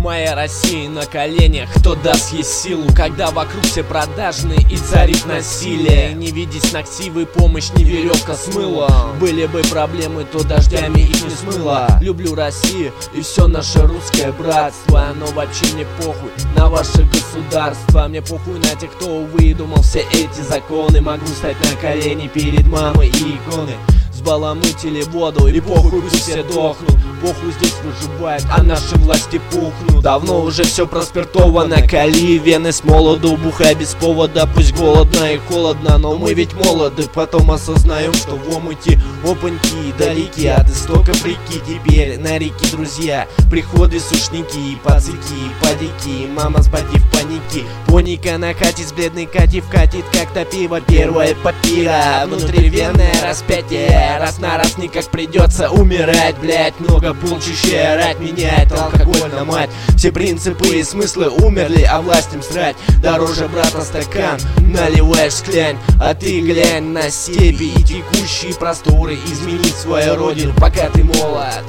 Моя Россия на коленях, кто даст ей силу, когда вокруг все продажные и царит насилие. Не видеть ногтивый помощь, не веревка смыла. Были бы проблемы, то дождями их не смыло. Люблю Россию и все наше русское братство, но вообще мне похуй на ваше государство. Мне похуй на тех, кто выдумал все эти законы. Могу стать на колени перед мамой и иконой. Сбаламутили воду и похуй, пусть все дохнут. Похуй здесь выживает, а наши власти пухнут. Давно уже все проспиртовано, кали вены с молоду. Бухай без повода, пусть голодно и холодно, но мы ведь молоды. Потом осознаем, что в омуте опаньки далеки от истока реки. Теперь на реке друзья, приходы сушники, пацики, падики. Мама с бати в панике, поника накатит с бледной Кати вкатит как-то пиво. Первое папира, внутривенное распятие. Раз на раз никак придется умирать, блять. Много полчища рать меняет алкоголь на мать. Все принципы и смыслы умерли, а властям срать. Дороже, брата, стакан наливаешь склянь. А ты глянь на степи и текущие просторы. Изменить свою родину, пока ты молод.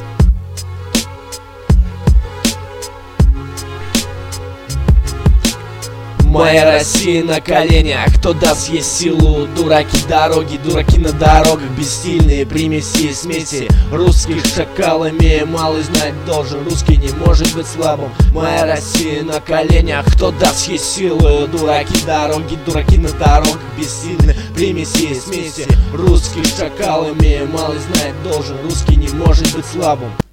Моя Россия на коленях, кто даст ей силу? Дураки дороги, дураки на дорогах, бессильные примеси и смеси. Русских шакалами малый знать должен, русский не может быть слабым. Моя Россия на коленях, кто даст ей силу? Дураки дороги, дураки на дорогах, бессильные примеси и смеси. Русских шакалами малый знать должен, русский не может быть слабым.